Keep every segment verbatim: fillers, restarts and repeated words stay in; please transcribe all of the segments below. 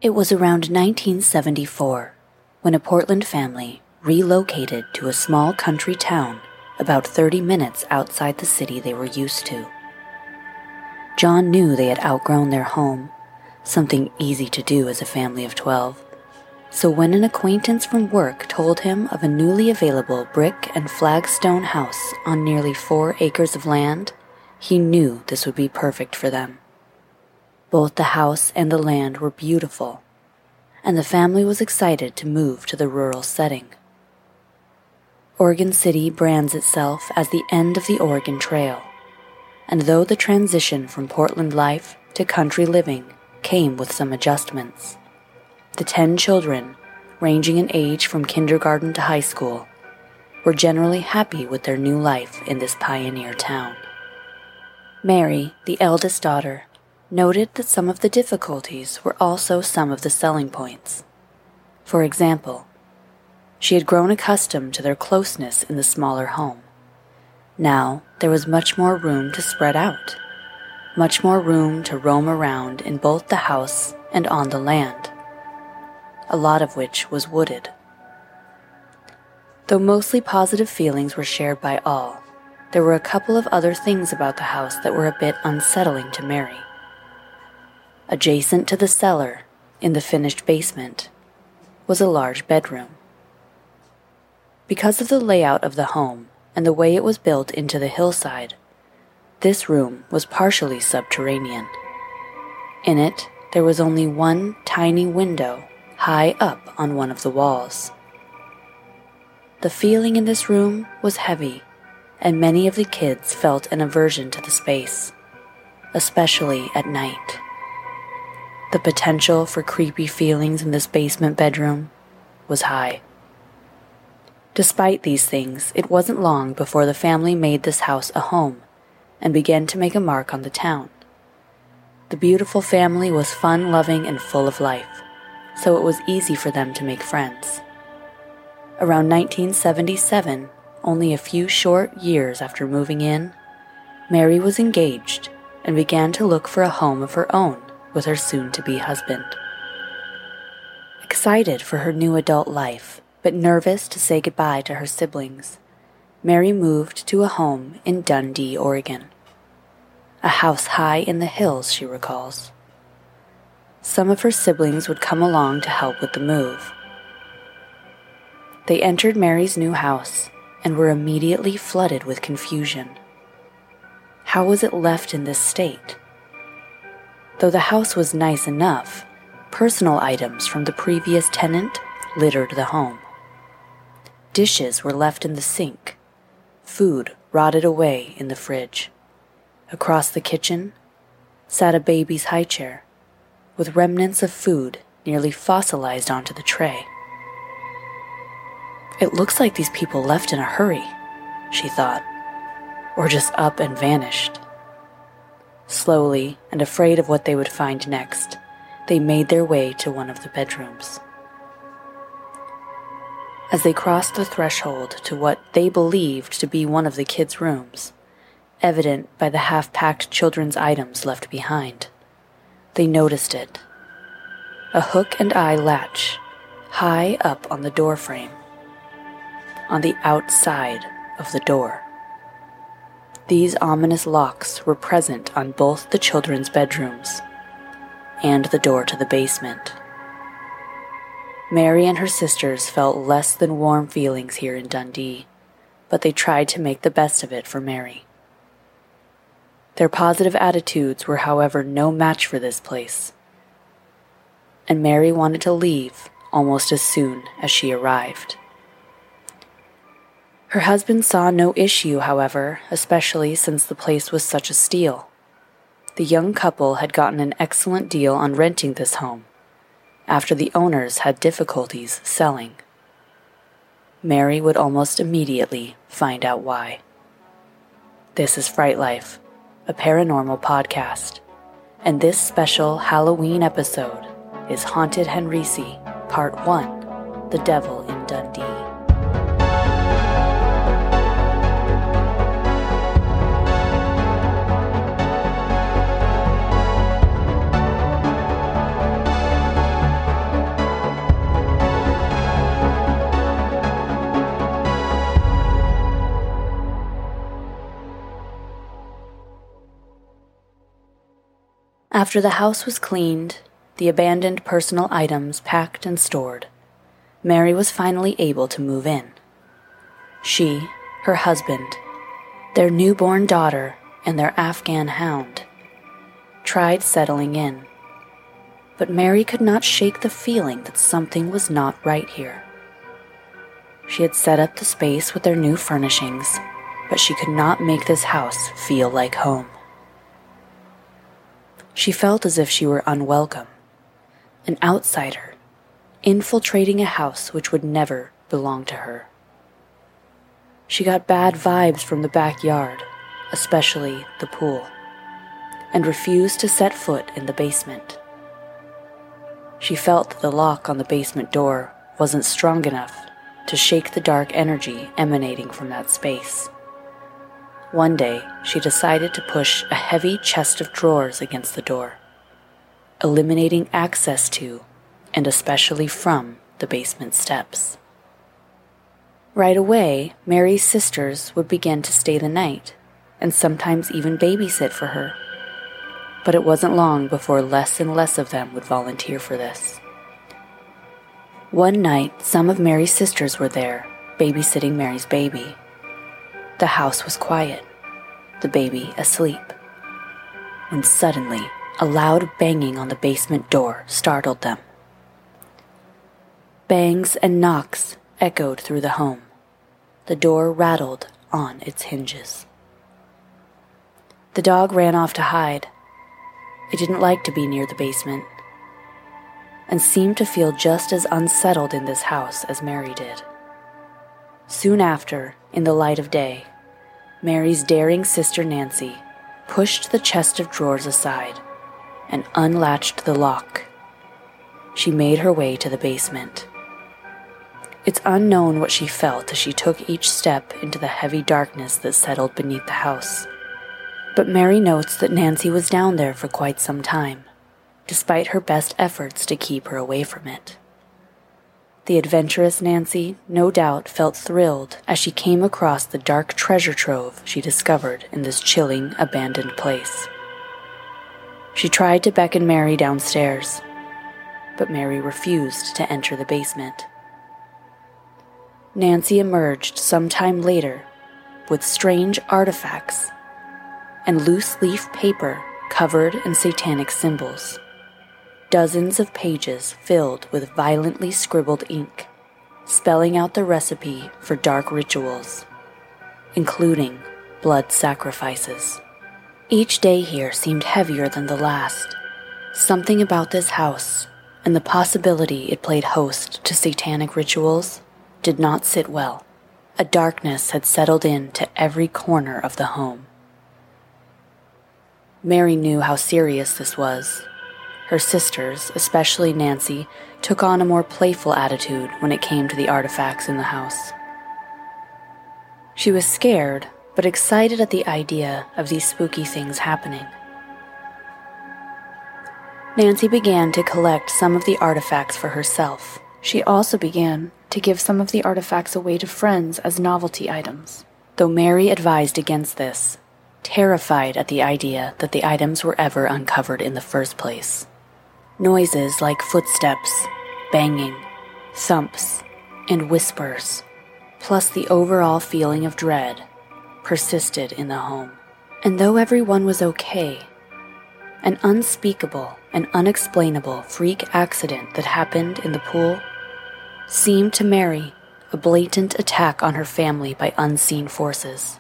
It was around nineteen seventy-four when a Portland family relocated to a small country town about thirty minutes outside the city they were used to. John knew they had outgrown their home, something easy to do as a family of twelve. So when an acquaintance from work told him of a newly available brick and flagstone house on nearly four acres of land, he knew this would be perfect for them. Both the house and the land were beautiful, and the family was excited to move to the rural setting. Oregon City brands itself as the end of the Oregon Trail, and though the transition from Portland life to country living came with some adjustments, the ten children, ranging in age from kindergarten to high school, were generally happy with their new life in this pioneer town. Mary, the eldest daughter, noted that some of the difficulties were also some of the selling points. For example, she had grown accustomed to their closeness in the smaller home. Now there was much more room to spread out, much more room to roam around in both the house and on the land, a lot of which was wooded. Though mostly positive feelings were shared by all, there were a couple of other things about the house that were a bit unsettling to Mary. Adjacent to the cellar, in the finished basement, was a large bedroom. Because of the layout of the home and the way it was built into the hillside, this room was partially subterranean. In it, there was only one tiny window high up on one of the walls. The feeling in this room was heavy, and many of the kids felt an aversion to the space, especially at night. The potential for creepy feelings in this basement bedroom was high. Despite these things, it wasn't long before the family made this house a home and began to make a mark on the town. The beautiful family was fun-loving and full of life, so it was easy for them to make friends. Around nineteen seventy-seven, only a few short years after moving in, Mary was engaged and began to look for a home of her own with her soon-to-be husband. Excited for her new adult life, but nervous to say goodbye to her siblings, Mary moved to a home in Dundee, Oregon. A house high in the hills, she recalls. Some of her siblings would come along to help with the move. They entered Mary's new house and were immediately flooded with confusion. How was it left in this state? Though the house was nice enough, personal items from the previous tenant littered the home. Dishes were left in the sink, food rotted away in the fridge. Across the kitchen sat a baby's high chair, with remnants of food nearly fossilized onto the tray. It looks like these people left in a hurry, she thought, or just up and vanished. Slowly, and afraid of what they would find next, they made their way to one of the bedrooms. As they crossed the threshold to what they believed to be one of the kids' rooms, evident by the half-packed children's items left behind, they noticed it. A hook-and-eye latch, high up on the doorframe, on the outside of the door. These ominous locks were present on both the children's bedrooms and the door to the basement. Mary and her sisters felt less than warm feelings here in Dundee, but they tried to make the best of it for Mary. Their positive attitudes were, however, no match for this place, and Mary wanted to leave almost as soon as she arrived. Her husband saw no issue, however, especially since the place was such a steal. The young couple had gotten an excellent deal on renting this home, after the owners had difficulties selling. Mary would almost immediately find out why. This is Fright Life, a paranormal podcast, and this special Halloween episode is Haunted Henrici, Part one, The Devil in Dundee. After the house was cleaned, the abandoned personal items packed and stored, Mary was finally able to move in. She, her husband, their newborn daughter, and their Afghan hound tried settling in, but Mary could not shake the feeling that something was not right here. She had set up the space with their new furnishings, but she could not make this house feel like home. She felt as if she were unwelcome, an outsider, infiltrating a house which would never belong to her. She got bad vibes from the backyard, especially the pool, and refused to set foot in the basement. She felt that the lock on the basement door wasn't strong enough to shake the dark energy emanating from that space. One day, she decided to push a heavy chest of drawers against the door, eliminating access to, and especially from, the basement steps. Right away, Mary's sisters would begin to stay the night, and sometimes even babysit for her. But it wasn't long before less and less of them would volunteer for this. One night, some of Mary's sisters were there, babysitting Mary's baby. The house was quiet, the baby asleep, when suddenly a loud banging on the basement door startled them. Bangs and knocks echoed through the home. The door rattled on its hinges. The dog ran off to hide. It didn't like to be near the basement, and seemed to feel just as unsettled in this house as Mary did. Soon after, in the light of day, Mary's daring sister Nancy pushed the chest of drawers aside and unlatched the lock. She made her way to the basement. It's unknown what she felt as she took each step into the heavy darkness that settled beneath the house. But Mary notes that Nancy was down there for quite some time, despite her best efforts to keep her away from it. The adventurous Nancy, no doubt, felt thrilled as she came across the dark treasure trove she discovered in this chilling, abandoned place. She tried to beckon Mary downstairs, but Mary refused to enter the basement. Nancy emerged sometime later with strange artifacts and loose-leaf paper covered in satanic symbols. Dozens of pages filled with violently scribbled ink, spelling out the recipe for dark rituals, including blood sacrifices. Each day here seemed heavier than the last. Something about this house, and the possibility it played host to satanic rituals, did not sit well. A darkness had settled in to every corner of the home. Mary knew how serious this was. Her sisters, especially Nancy, took on a more playful attitude when it came to the artifacts in the house. She was scared, but excited at the idea of these spooky things happening. Nancy began to collect some of the artifacts for herself. She also began to give some of the artifacts away to friends as novelty items, though Mary advised against this, terrified at the idea that the items were ever uncovered in the first place. Noises like footsteps, banging, thumps, and whispers, plus the overall feeling of dread, persisted in the home. And though everyone was okay, an unspeakable and unexplainable freak accident that happened in the pool seemed to Mary a blatant attack on her family by unseen forces.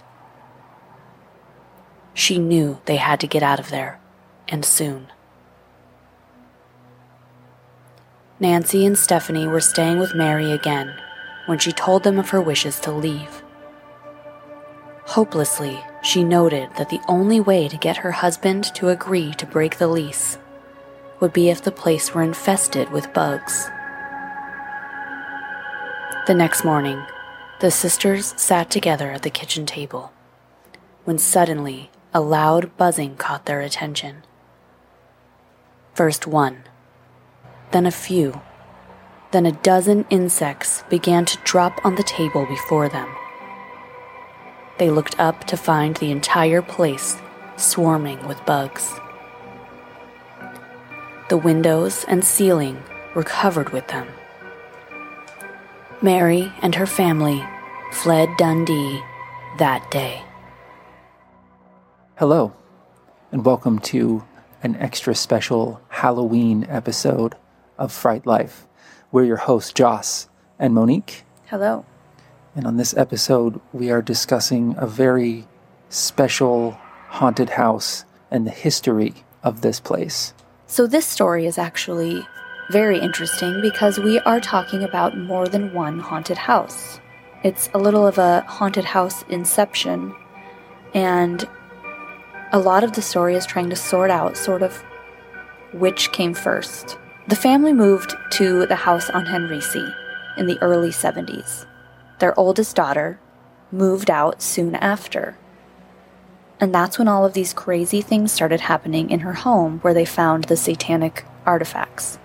She knew they had to get out of there, and soon. Nancy and Stephanie were staying with Mary again when she told them of her wishes to leave. Hopelessly, she noted that the only way to get her husband to agree to break the lease would be if the place were infested with bugs. The next morning, the sisters sat together at the kitchen table, when suddenly a loud buzzing caught their attention. First one, then a few, then a dozen insects began to drop on the table before them. They looked up to find the entire place swarming with bugs. The windows and ceiling were covered with them. Mary and her family fled Dundee that day. Hello, and welcome to an extra special Halloween episode of Fright Life. We're your hosts, Joss and Monique. Hello. And on this episode, we are discussing a very special haunted house and the history of this place. So this story is actually very interesting because we are talking about more than one haunted house. It's a little of a haunted house inception, and a lot of the story is trying to sort out sort of which came first. The family moved to the house on Henrici in the early seventies. Their oldest daughter moved out soon after. And that's when all of these crazy things started happening in her home where they found the satanic artifacts.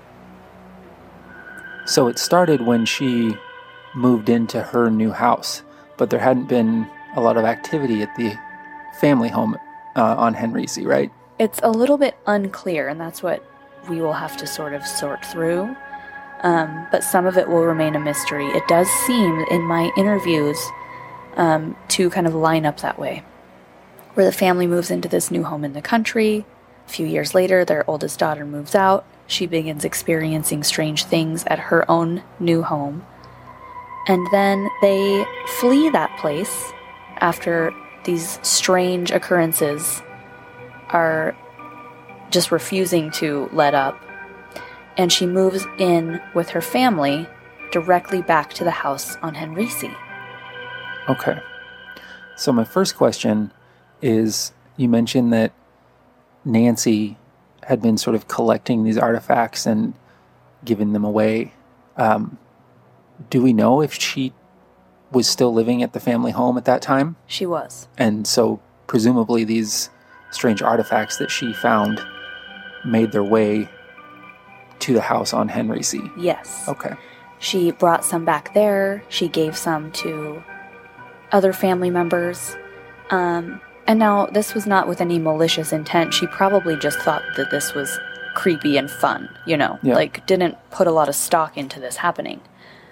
So it started when she moved into her new house, but there hadn't been a lot of activity at the family home uh, on Henrici, right? It's a little bit unclear, and that's what we will have to sort of sort through. Um, but some of it will remain a mystery. It does seem in my interviews um, to kind of line up that way, where the family moves into this new home in the country. A few years later, their oldest daughter moves out. She begins experiencing strange things at her own new home. And then they flee that place after these strange occurrences are just refusing to let up. And she moves in with her family directly back to the house on Henrici. Okay. So my first question is, you mentioned that Nancy had been sort of collecting these artifacts and giving them away. Um, do we know if she was still living at the family home at that time? She was. And so presumably these strange artifacts that she found made their way to the house on Henrici. Yes. Okay. She brought some back there. She gave some to other family members. Um, and now this was not with any malicious intent. She probably just thought that this was creepy and fun, you know, yeah. like didn't put a lot of stock into this happening.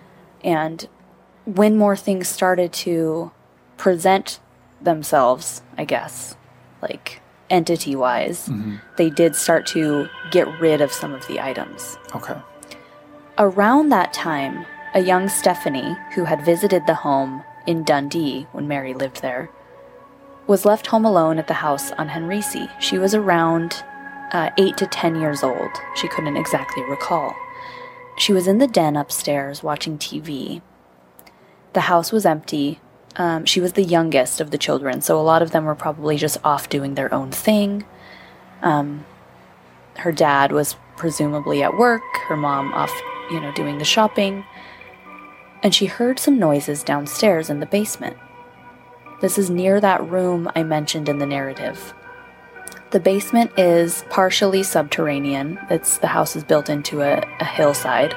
And when more things started to present themselves, I guess, like entity-wise, mm-hmm. they did start to get rid of some of the items. Okay. Around that time, a young Stephanie, who had visited the home in Dundee when Mary lived there, was left home alone at the house on Henrici. She was around uh, eight to ten years old. She couldn't exactly recall. She was in the den upstairs watching T V. The house was empty. Um, she was the youngest of the children, so a lot of them were probably just off doing their own thing. Um, her dad was presumably at work, her mom off, you know, doing the shopping. And she heard some noises downstairs in the basement. This is near that room I mentioned in the narrative. The basement is partially subterranean. It's the house is built into a, a hillside.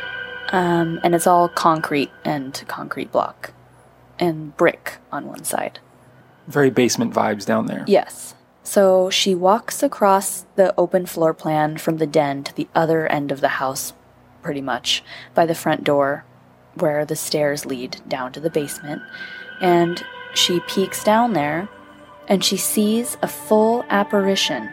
Um, and it's all concrete and concrete block and brick on one side. Very basement vibes down there. Yes. So she walks across the open floor plan from the den to the other end of the house, pretty much, by the front door, where the stairs lead down to the basement. And she peeks down there, and she sees a full apparition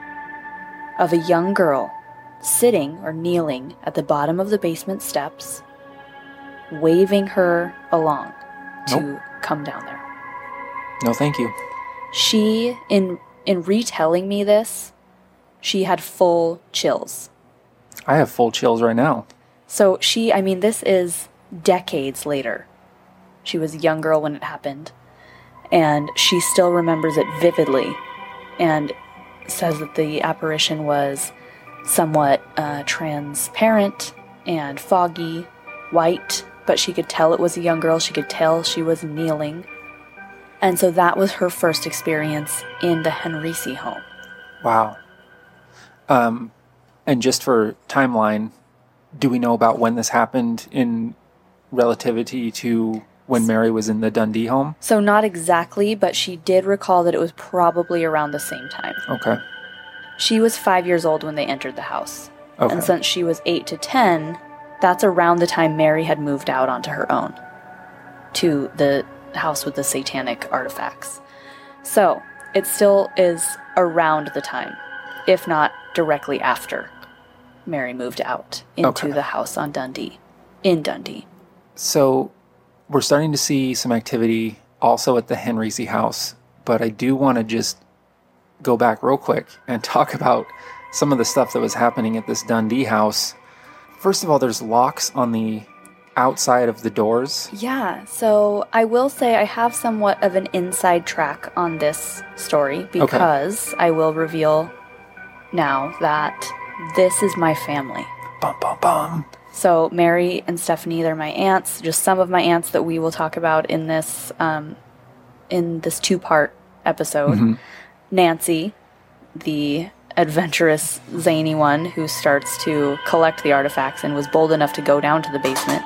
of a young girl sitting or kneeling at the bottom of the basement steps, waving her along to Nope. come down there. No, thank you. She, in in retelling me this, she had full chills. I have full chills right now. So she, I mean, this is decades later. She was a young girl when it happened, and she still remembers it vividly, and says that the apparition was somewhat uh, transparent and foggy, white, but she could tell it was a young girl. She could tell she was kneeling. And so that was her first experience in the Henrici home. Wow. Um, and just for timeline, do we know about when this happened in relativity to when Mary was in the Dundee home? So not exactly, but she did recall that it was probably around the same time. Okay. She was five years old when they entered the house. Okay. And since she was eight to ten, that's around the time Mary had moved out onto her own to the house with the satanic artifacts. So it still is around the time, if not directly after Mary moved out into Okay. the house on Dundee, in Dundee. So we're starting to see some activity also at the Henrici house, but I do want to just go back real quick and talk about some of the stuff that was happening at this Dundee house. First of all, there's locks on the outside of the doors. Yeah, so I will say I have somewhat of an inside track on this story because okay. I will reveal now that this is my family. Bum, bum, bum. So Mary and Stephanie, they're my aunts, just some of my aunts that we will talk about in this um, in this two-part episode. Mm-hmm. Nancy, the adventurous, zany one who starts to collect the artifacts and was bold enough to go down to the basement.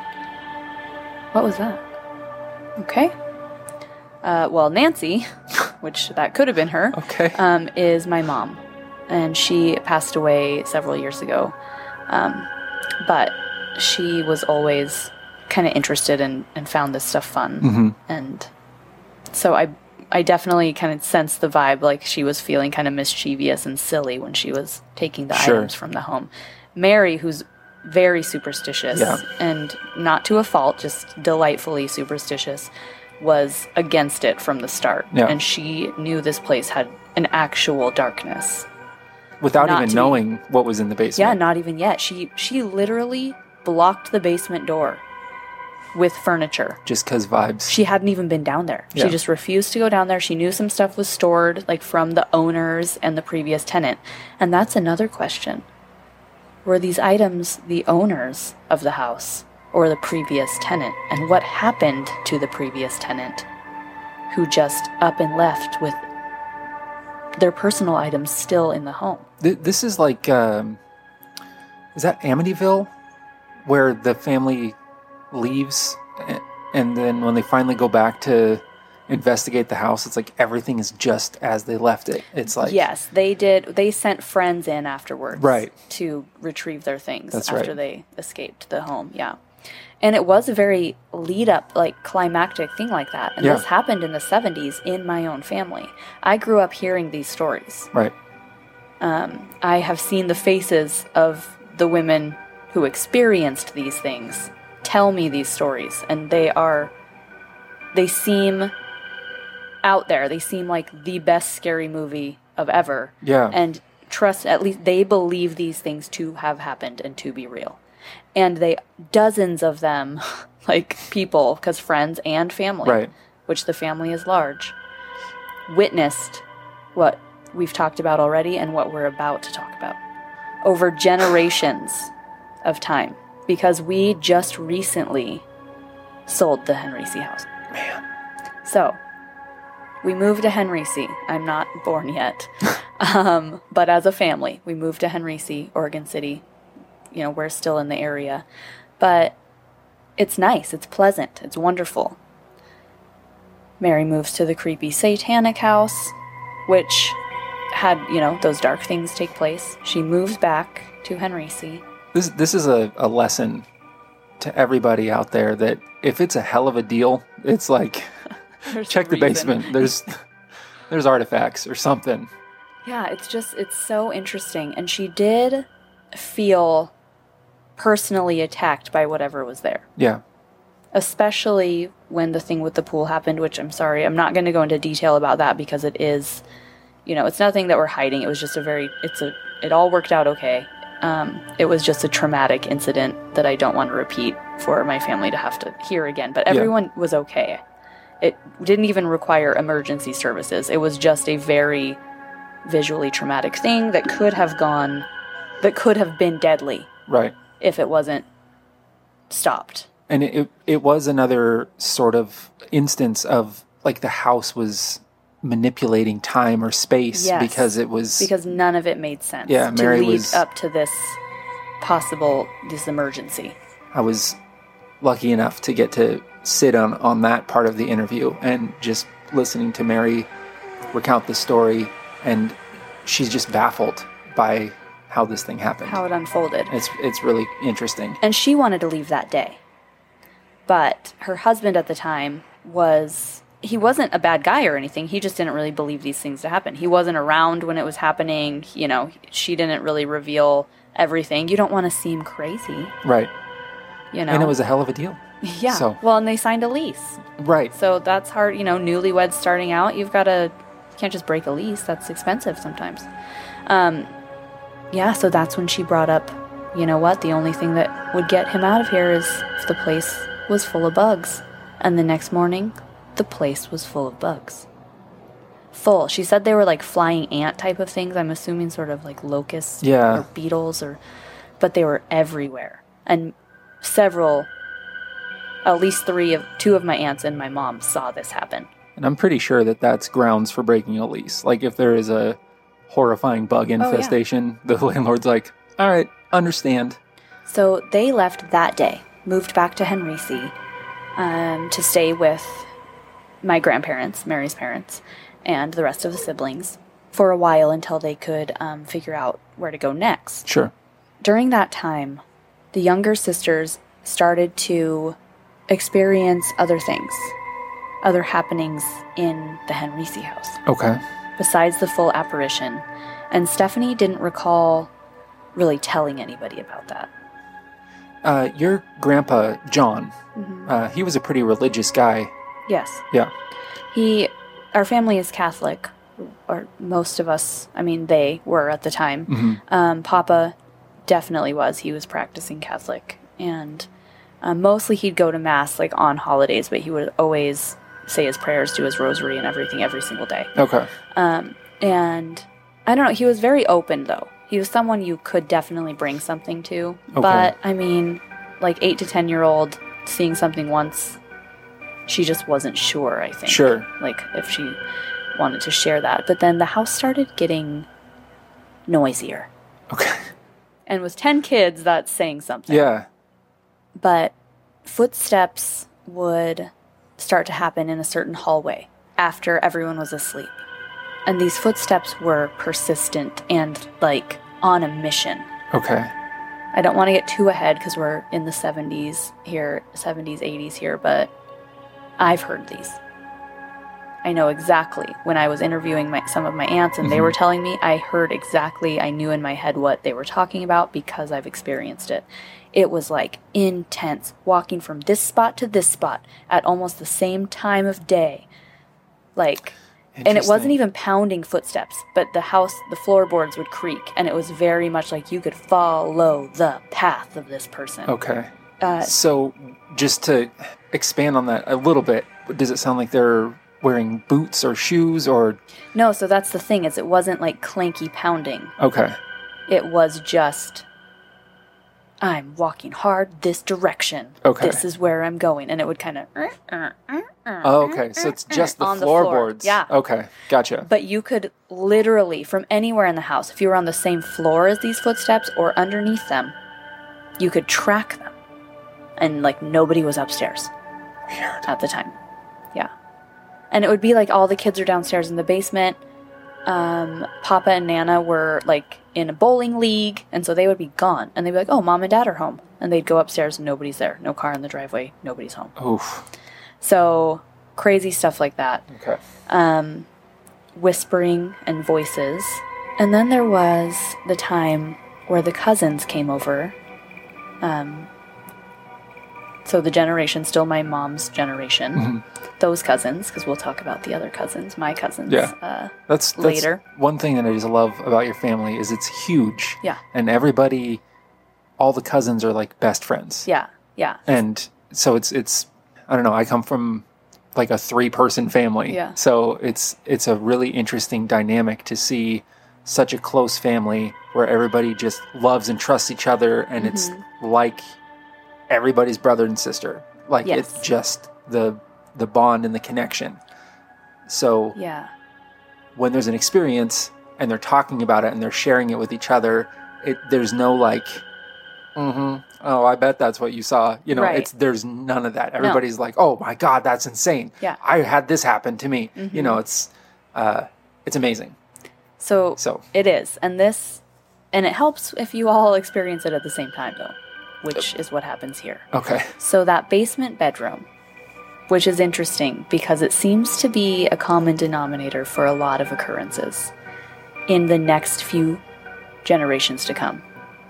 What was that? Okay. Uh, well, Nancy, which that could have been her, okay. um, is my mom. And she passed away several years ago. Um, but she was always kind of interested in, and found this stuff fun. Mm-hmm. And so I I definitely kind of sensed the vibe, like she was feeling kind of mischievous and silly when she was taking the sure. items from the home. Mary, who's very superstitious, yeah. and not to a fault, just delightfully superstitious, was against it from the start. Yeah. And she knew this place had an actual darkness. Without Not even to knowing be, what was in the basement. Yeah, not even yet. She she literally blocked the basement door with furniture. Just because vibes. She hadn't even been down there. Yeah. She just refused to go down there. She knew some stuff was stored, like from the owners and the previous tenant. And that's another question. Were these items the owners of the house or the previous tenant? And what happened to the previous tenant who just up and left with their personal items still in the home? This is like, um, is that Amityville? Where the family leaves, and then when they finally go back to investigate the house, it's like everything is just as they left it. It's like, yes, they did. They sent friends in afterwards, right, to retrieve their things. That's after right. they escaped the home. Yeah, and it was a very lead up, like climactic thing like that. And yeah. this happened in the seventies in my own family. I grew up hearing these stories. Right. Um, I have seen the faces of the women who experienced these things tell me these stories, and they are, they seem out there. They seem like the best scary movie of ever. Yeah. And trust, at least they believe these things to have happened and to be real. And they, dozens of them, like people, because friends and family, right. which the family is large, witnessed what we've talked about already and what we're about to talk about over generations of time, because we just recently sold the Henrici house. Man. So, we moved to Henrici. I'm not born yet. um, but as a family, we moved to Henrici, Oregon City. You know, we're still in the area. But it's nice. It's pleasant. It's wonderful. Mary moves to the creepy satanic house, which had, you know, those dark things take place. She moves back to Henrici. This this is a, a lesson to everybody out there that if it's a hell of a deal, it's like check the basement. There's there's artifacts or something. Yeah, it's just it's so interesting. And she did feel personally attacked by whatever was there. Yeah. Especially when the thing with the pool happened, which I'm sorry, I'm not going to go into detail about that because it is, you know, it's nothing that we're hiding. It was just a very, it's a, it all worked out okay. Um, it was just a traumatic incident that I don't want to repeat for my family to have to hear again. But everyone yeah. was okay. It didn't even require emergency services. It was just a very visually traumatic thing that could have gone, that could have been deadly. Right. If it wasn't stopped. And it, it, it was another sort of instance of like the house was manipulating time or space yes, because it was because none of it made sense. Yeah, Mary to lead was up to this possible this emergency. I was lucky enough to get to sit on on that part of the interview and just listening to Mary recount the story, and she's just baffled by how this thing happened. How it unfolded. It's it's really interesting. And she wanted to leave that day. But her husband at the time was, he wasn't a bad guy or anything. He just didn't really believe these things to happen. He wasn't around when it was happening. You know, she didn't really reveal everything. You don't want to seem crazy. Right. You know. And it was a hell of a deal. Yeah. So. Well, and they signed a lease. Right. So that's hard. You know, newlyweds starting out, you've got to, you can't just break a lease. That's expensive sometimes. Um, yeah, so that's when she brought up, you know what, the only thing that would get him out of here is if the place was full of bugs. And the next morning, the place was full of bugs. Full. She said they were like flying ant type of things. I'm assuming sort of like locusts yeah. or beetles, or, but they were everywhere. And several, at least three of, two of my aunts and my mom saw this happen. And I'm pretty sure that that's grounds for breaking a lease. Like if there is a horrifying bug infestation, oh, yeah. the landlord's like, all right, understand. So they left that day, moved back to Henrici um, to stay with my grandparents, Mary's parents, and the rest of the siblings for a while until they could um, figure out where to go next. Sure. During that time, the younger sisters started to experience other things, other happenings in the Henrici house. Okay. Besides the full apparition. And Stephanie didn't recall really telling anybody about that. Uh, your grandpa, John, mm-hmm. uh, he was a pretty religious guy. Yes. Yeah. He, our family is Catholic, or most of us, I mean, they were at the time. Mm-hmm. Um, Papa definitely was. He was practicing Catholic. And uh, mostly he'd go to Mass, like, on holidays, but he would always say his prayers, do his rosary and everything every single day. Okay. Um, and I don't know, he was very open, though. He was someone you could definitely bring something to. Okay. But, I mean, like, eight to ten-year-old seeing something once, she just wasn't sure, I think. Sure. Like, if she wanted to share that. But then the house started getting noisier. Okay. And with ten kids, that's saying something. Yeah. But footsteps would start to happen in a certain hallway after everyone was asleep. And these footsteps were persistent and, like, on a mission. Okay. I don't want to get too ahead because we're in the seventies here, seventies, eighties here, but I've heard these. I know exactly. When I was interviewing my, some of my aunts and mm-hmm. they were telling me, I heard exactly, I knew in my head what they were talking about because I've experienced it. It was like intense, walking from this spot to this spot at almost the same time of day. Like, and it wasn't even pounding footsteps, but the house, the floorboards would creak, and it was very much like you could follow the path of this person. Okay. Uh, so, just to expand on that a little bit, does it sound like they're wearing boots or shoes or? No, so that's the thing, is it wasn't like clanky pounding. Okay. It was just, I'm walking hard this direction. Okay. This is where I'm going. And it would kind of... Oh, okay. So it's just the floorboards. Floor. Yeah. Okay. Gotcha. But you could literally, from anywhere in the house, if you were on the same floor as these footsteps or underneath them, you could track them. And, like, nobody was upstairs. Weird. At the time. Yeah. And it would be like all the kids are downstairs in the basement. Um, Papa and Nana were, like, in a bowling league, and so they would be gone. And they'd be like, oh, Mom and Dad are home. And they'd go upstairs and nobody's there. No car in the driveway. Nobody's home. Oof. So, crazy stuff like that. Okay. Um, whispering and voices. And then there was the time where the cousins came over. Um, so the generation, still my mom's generation. Mm-hmm. Those cousins, because we'll talk about the other cousins, my cousins, yeah. uh, that's, that's later. One thing that I just love about your family is it's huge. Yeah. And everybody, all the cousins are like best friends. Yeah, yeah. And so it's, it's, I don't know, I come from like a three-person family. Yeah. So it's it's a really interesting dynamic to see such a close family where everybody just loves and trusts each other, and mm-hmm. it's like everybody's brother and sister. Like yes. it's just the the bond and the connection. So yeah. when there's an experience and they're talking about it and they're sharing it with each other, it there's no like, mm-hmm. oh, I bet that's what you saw. You know, right. it's there's none of that. Everybody's no. like, oh my God, that's insane. Yeah. I had this happen to me. Mm-hmm. You know, it's uh, it's amazing. So, so it is. And this And it helps if you all experience it at the same time, though, which is what happens here. Okay. So that basement bedroom, which is interesting because it seems to be a common denominator for a lot of occurrences in the next few generations to come.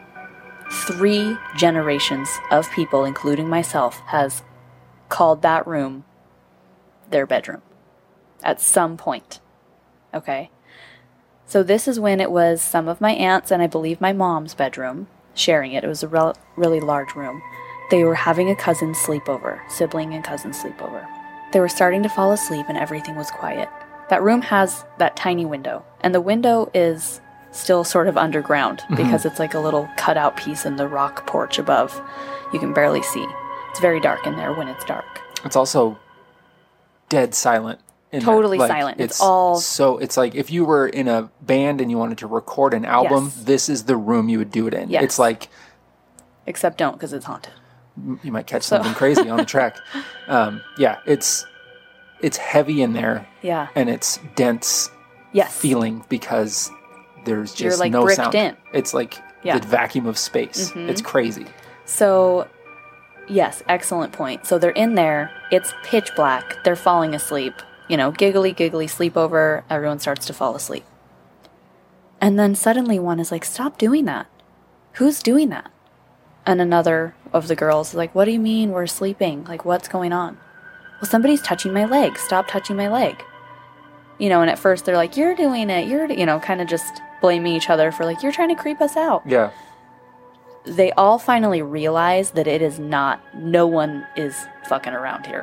Three generations of people, including myself, has called that room their bedroom at some point. Okay? So this is when it was some of my aunts and I believe my mom's bedroom sharing it. It was a rel- really large room. They were having a cousin sleepover, sibling and cousin sleepover. They were starting to fall asleep and everything was quiet. That room has that tiny window, and the window is still sort of underground mm-hmm. because it's like a little cutout piece in the rock porch above. You can barely see. It's very dark in there when it's dark. It's also dead silent. Totally like, silent. It's, it's all... So it's like if you were in a band and you wanted to record an album, yes. this is the room you would do it in. Yes. It's like... Except don't, because it's haunted. You might catch so. something crazy on the track. Um, yeah, it's it's heavy in there. Yeah. And it's dense yes. feeling because there's just You're like no bricked sound. In. It's like yeah. the vacuum of space. Mm-hmm. It's crazy. So, yes, excellent point. So they're in there. It's pitch black. They're falling asleep. You know, giggly, giggly, sleepover. Everyone starts to fall asleep. And then suddenly one is like, stop doing that. Who's doing that? And another of the girls is like, what do you mean we're sleeping? Like, what's going on? Well, somebody's touching my leg. Stop touching my leg. You know, and at first they're like, you're doing it. You're, you know, kind of just blaming each other for like, you're trying to creep us out. Yeah. They all finally realize that it is not, no one is fucking around here.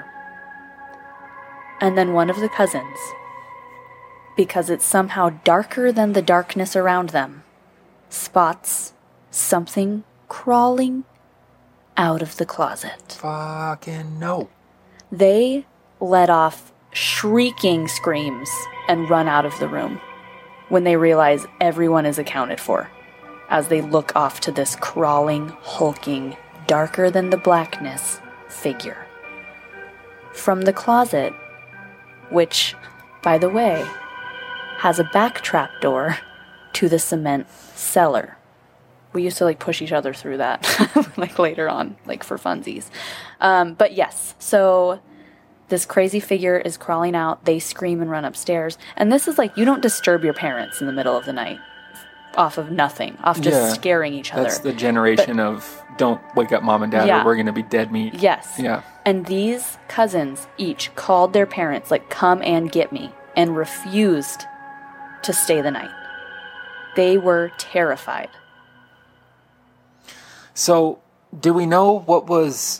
And then one of the cousins, because it's somehow darker than the darkness around them, spots something crawling out of the closet. Fucking no. They let off shrieking screams and run out of the room when they realize everyone is accounted for as they look off to this crawling, hulking, darker than the blackness figure. From the closet, which, by the way, has a back trap door to the cement cellar. We used to like push each other through that like later on, like for funsies. Um, but yes, so this crazy figure is crawling out. They scream and run upstairs. And this is like, you don't disturb your parents in the middle of the night off of nothing, off just yeah, scaring each other. That's the generation but, of don't wake up mom and dad yeah. or we're going to be dead meat. Yes. Yeah. And these cousins each called their parents like, come and get me, and refused to stay the night. They were terrified. So, do we know what was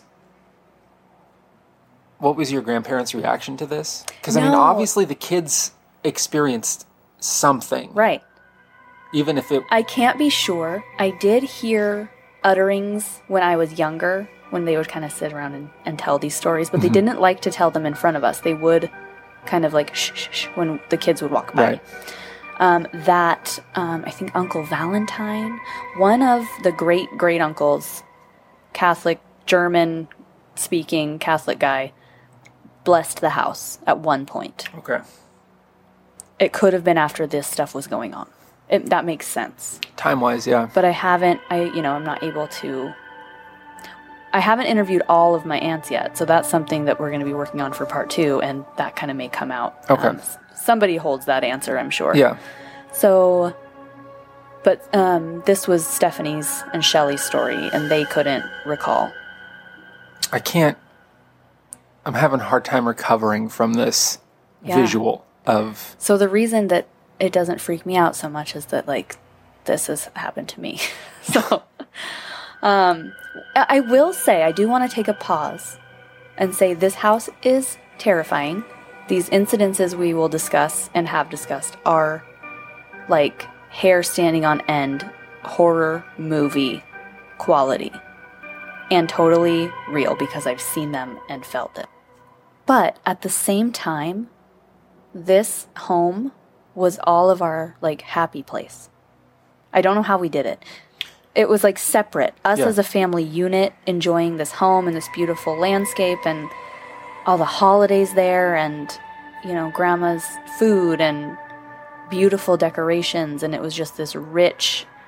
what was your grandparents' reaction to this? Because, no. I mean, obviously the kids experienced something. Right. Even if it... I can't be sure. I did hear utterings when I was younger, when they would kind of sit around and, and tell these stories, but mm-hmm. they didn't like to tell them in front of us. They would kind of like shh, shh, shh when the kids would walk by. Right. Um, that, um, I think Uncle Valentine, one of the great-great-uncles, Catholic, German-speaking Catholic guy, blessed the house at one point. Okay. It could have been after this stuff was going on. It, that makes sense. Time-wise, yeah. But I haven't, I, you know, I'm not able to... I haven't interviewed all of my aunts yet, so that's something that we're going to be working on for part two, and that kind of may come out. Okay. Um, somebody holds that answer, I'm sure. Yeah. So, but um, this was Stephanie's and Shelley's story, and they couldn't recall. I can't... I'm having a hard time recovering from this yeah. visual of... So the reason that it doesn't freak me out so much is that, like, this has happened to me. so... Um, I will say, I do want to take a pause and say this house is terrifying. These incidences we will discuss and have discussed are like hair standing on end, horror movie quality, and totally real because I've seen them and felt it. But at the same time, this home was all of our like happy place. I don't know how we did it. It was like separate. Us yeah. as a family unit enjoying this home and this beautiful landscape and all the holidays there and, you know, grandma's food and beautiful decorations. And it was just this rich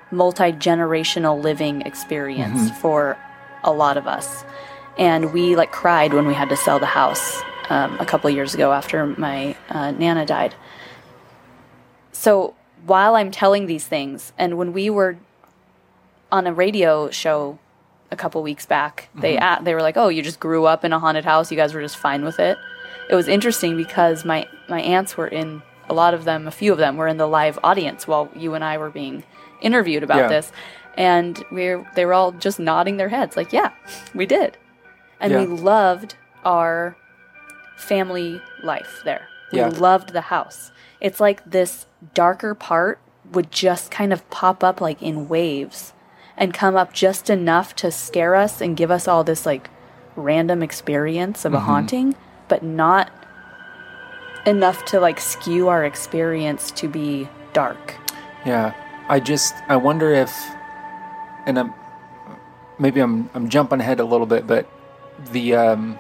multi-generational living experience mm-hmm. for a lot of us. And we like cried when we had to sell the house um, a couple years ago after my uh, Nana died. So while I'm telling these things, and when we were on a radio show a couple weeks back, mm-hmm. they uh, they were like, "Oh, you just grew up in a haunted house. You guys were just fine with it." It was interesting because my, my aunts were in, a lot of them, a few of them were in the live audience while you and I were being interviewed about yeah. this. And we they were all just nodding their heads like, yeah, we did. And yeah. we loved our family life there. We yeah. loved the house. It's like this darker part would just kind of pop up like in waves and come up just enough to scare us and give us all this like random experience of mm-hmm. a haunting, but not enough to like skew our experience to be dark. Yeah. I just, I wonder if, and I'm, maybe I'm, I'm jumping ahead a little bit, but the, um,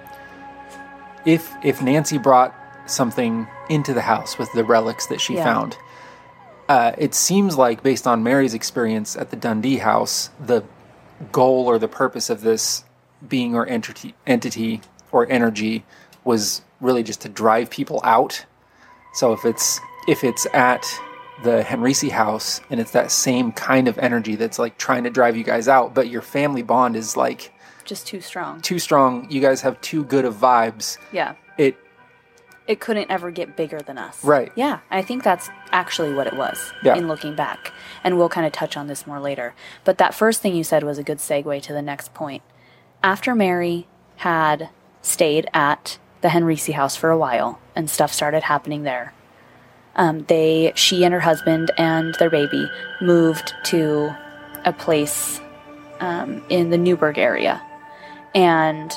if, if Nancy brought something into the house with the relics that she yeah. found, uh, it seems like based on Mary's experience at the Dundee house, the goal or the purpose of this being or entity, entity or energy was really just to drive people out. So if it's if it's at the Henrici house and it's that same kind of energy that's like trying to drive you guys out, but your family bond is like just too strong. Too strong. You guys have too good of vibes. Yeah. It it couldn't ever get bigger than us. Right. Yeah. I think that's actually what it was yeah. in looking back. And we'll kind of touch on this more later. But that first thing you said was a good segue to the next point. After Mary had stayed at the Henrici house for a while and stuff started happening there, um, they, she and her husband and their baby moved to a place um, in the Newburgh area. And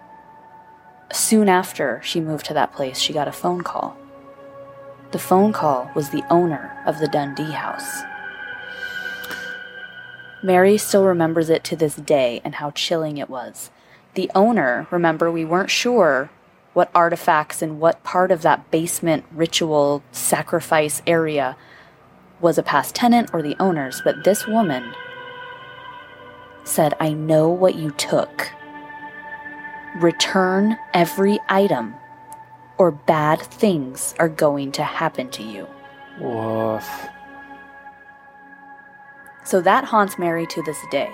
soon after she moved to that place, she got a phone call. The phone call was the owner of the Dundee house. Mary still remembers it to this day and how chilling it was. The owner, remember, we weren't sure what artifacts and what part of that basement ritual sacrifice area was a past tenant or the owner's, but this woman said, "I know what you took. Return every item or bad things are going to happen to you." Woof. So that haunts Mary to this day.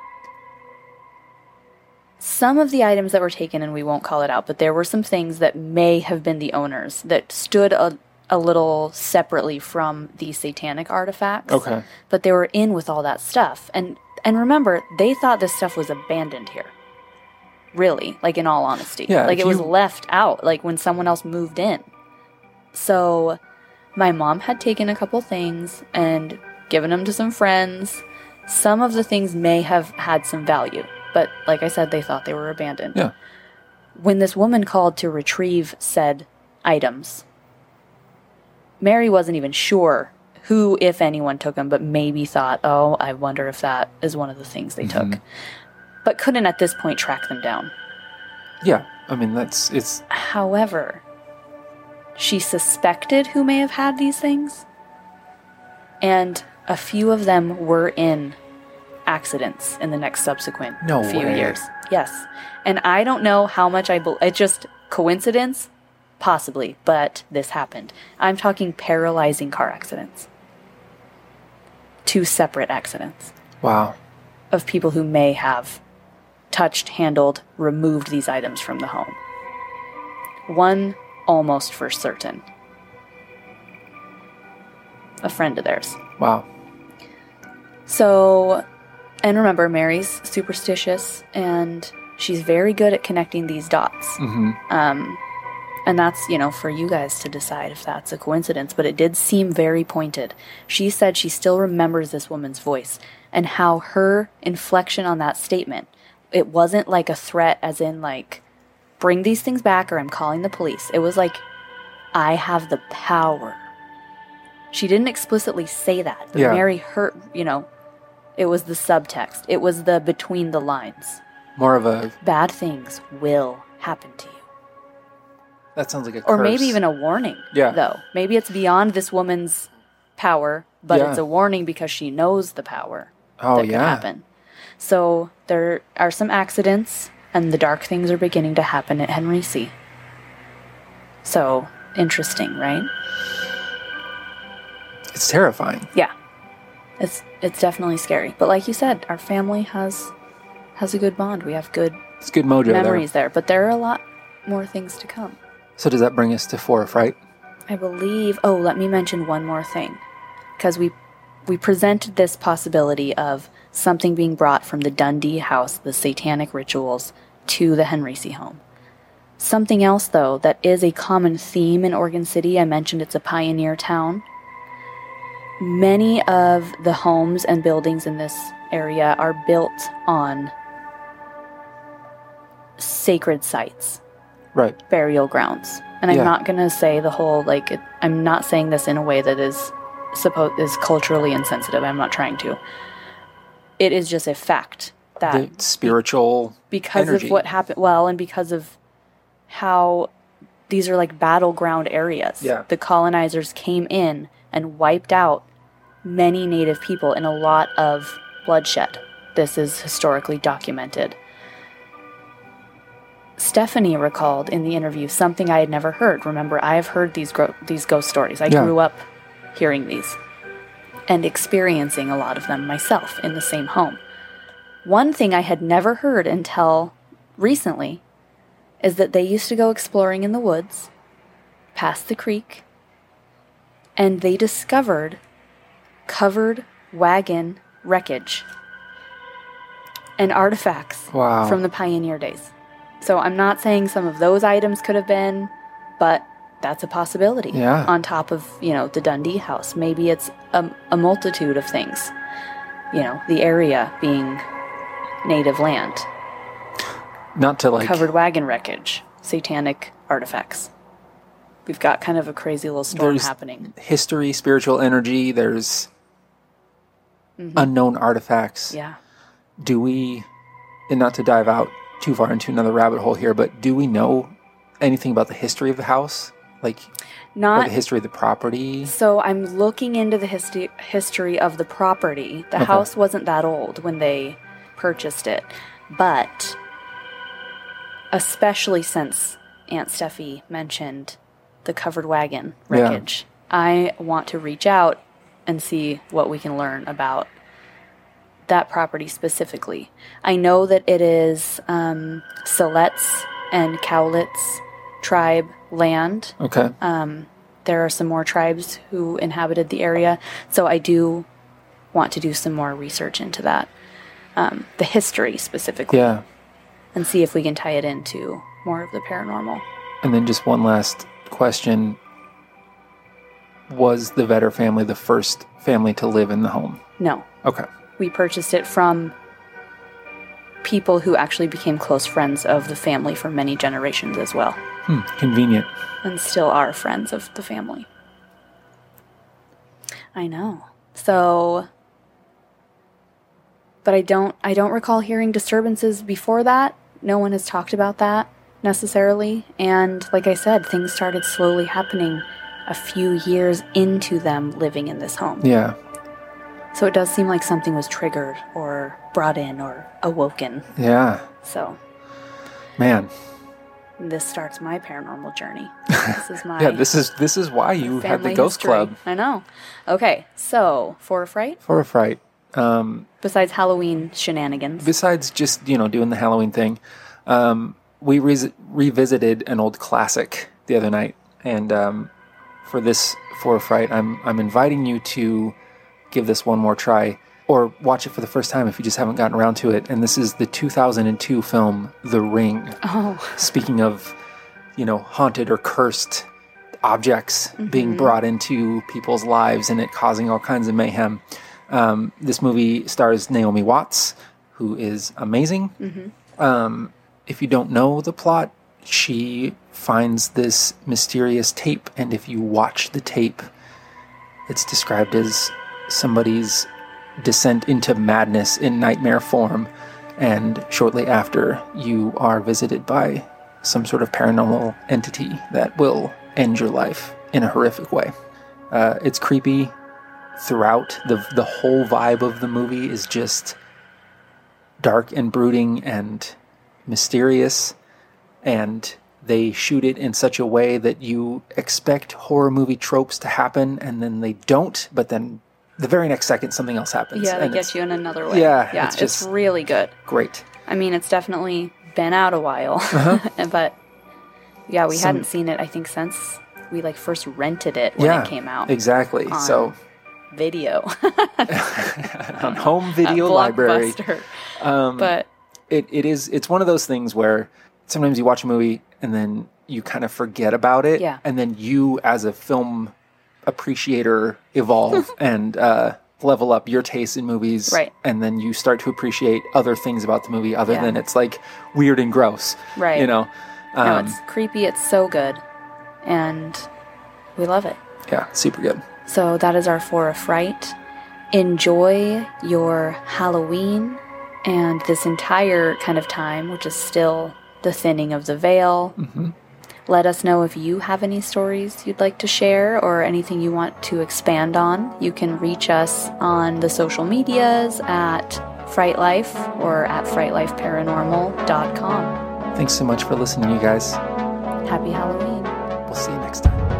Some of the items that were taken, and we won't call it out, but there were some things that may have been the owners that stood a, a little separately from the satanic artifacts. Okay. But they were in with all that stuff. And and remember, they thought this stuff was abandoned here. Really, like in all honesty. Yeah, like it you... was left out, like when someone else moved in. So my mom had taken a couple things and given them to some friends. Some of the things may have had some value. But like I said, they thought they were abandoned. Yeah. When this woman called to retrieve said items, Mary wasn't even sure who, if anyone, took them, but maybe thought, oh, I wonder if that is one of the things they mm-hmm. took. But couldn't at this point track them down. Yeah. I mean, that's, it's... However, she suspected who may have had these things, and a few of them were in accidents in the next subsequent no few way. years. Yes. And I don't know how much I believe. It's just coincidence? Possibly. But this happened. I'm talking paralyzing car accidents. Two separate accidents. Wow. Of people who may have touched, handled, removed these items from the home. One almost for certain. A friend of theirs. Wow. So... And remember, Mary's superstitious, and she's very good at connecting these dots. Mm-hmm. Um, and that's, you know, for you guys to decide if that's a coincidence, but it did seem very pointed. She said she still remembers this woman's voice, and how her inflection on that statement, it wasn't like a threat as in, like, bring these things back or I'm calling the police. It was like, I have the power. She didn't explicitly say that, but yeah. Mary heard, you know, it was the subtext. It was the between the lines. More of a... Bad things will happen to you. That sounds like a curse. Or maybe even a warning, yeah. though. Maybe it's beyond this woman's power, but Yeah. it's a warning because she knows the power Oh, that could yeah. happen. So there are some accidents, and the dark things are beginning to happen at Henrici. So, interesting, right? It's terrifying. Yeah. It's it's definitely scary. But like you said, our family has has a good bond. We have good It's good mojo memories there. there. But there are a lot more things to come. So does that bring us to Four of Fright? I believe... Oh, let me mention one more thing. Because we we presented this possibility of something being brought from the Dundee house, the satanic rituals, to the Henrici home. Something else, though, that is a common theme in Oregon City, I mentioned it's a pioneer town. Many of the homes and buildings in this area are built on sacred sites, Right. burial grounds. And I'm Yeah. not going to say the whole, like, it, I'm not saying this in a way that is supposed is culturally insensitive. I'm not trying to. It is just a fact that The spiritual because energy. of what happened, well, and because of how these are like battleground areas. Yeah. The colonizers came in and wiped out many native people in a lot of bloodshed. This is historically documented. Stephanie recalled in the interview something I had never heard. Remember, I have heard these gro- these ghost stories. I Yeah. grew up hearing these and experiencing a lot of them myself in the same home. One thing I had never heard until recently is that they used to go exploring in the woods, past the creek, and they discovered covered wagon wreckage and artifacts Wow. from the pioneer days. So I'm not saying some of those items could have been, but that's a possibility. Yeah. On top of, you know, the Dundee house. Maybe it's a, a multitude of things. You know, the area being native land. Not to like Covered wagon wreckage. Satanic artifacts. We've got kind of a crazy little storm There's happening. history, spiritual energy, there's unknown artifacts. Yeah. Do we, and not to dive out too far into another rabbit hole here, but do we know anything about the history of the house? Like, or Not the history of the property? So I'm looking into the history history of the property. The Okay. house wasn't that old when they purchased it, but especially since Aunt Steffi mentioned the covered wagon Yeah. wreckage, I want to reach out and see what we can learn about that property specifically. I know that it is um, Siletz and Cowlitz tribe land. Okay. There are some more tribes who inhabited the area, so I do want to do some more research into that, um, the history specifically, Yeah. and see if we can tie it into more of the paranormal. And then just one last question. Was the Vetter family the first family to live in the home? No, Okay. we purchased it from people who actually became close friends of the family for many generations as well, Hmm. Convenient. and still are friends of the family. I know. So, but I don't I don't recall hearing disturbances before that. No one has talked about that necessarily, and like I said, things started slowly happening a few years into them living in this home. Yeah. So it does seem like something was triggered or brought in or awoken. Yeah. So Man. this starts my paranormal journey. This is my Yeah, this is this is why you have the family Ghost history. Club. I know. Okay, so for a fright, For a fright. Um, besides Halloween shenanigans. besides just, you know, doing the Halloween thing, um, we re- revisited an old classic the other night. And um, for this For a Fright, I'm, I'm inviting you to give this one more try or watch it for the first time if you just haven't gotten around to it. And this is the two thousand two film, The Ring. Oh, Speaking of, you know, haunted or cursed objects being brought into people's lives and it causing all kinds of mayhem. Um, this movie stars Naomi Watts, who is amazing. Um, if you don't know the plot, she finds this mysterious tape, and if you watch the tape, it's described as somebody's descent into madness in nightmare form, and shortly after, you are visited by some sort of paranormal entity that will end your life in a horrific way. Uh, it's creepy, throughout. The the whole vibe of the movie is just dark and brooding and mysterious, and they shoot it in such a way that you expect horror movie tropes to happen, and then they don't, but then the very next second something else happens. Yeah, they and get you in another way. Yeah, yeah, it's it's, just really good. Great. I mean, it's definitely been out a while, uh-huh. but yeah, we Some, hadn't seen it, I think, since we like first rented it when yeah, it came out. Exactly. On so video on home video library. Um, but it, it is it's one of those things where sometimes you watch a movie and then you kind of forget about it, yeah. and then you as a film appreciator evolve and uh, level up your taste in movies, right. and then you start to appreciate other things about the movie other yeah. than it's like weird and gross, right? You know, um, no, it's Um, creepy. It's so good, and we love it. Yeah, super good. So that is our For a Fright. Enjoy your Halloween and this entire kind of time, which is still the thinning of the veil. Mm-hmm. Let us know if you have any stories you'd like to share or anything you want to expand on. You can reach us on the social medias at Fright Life or at fright life paranormal dot com. Thanks so much for listening, you guys. Happy Halloween. We'll see you next time.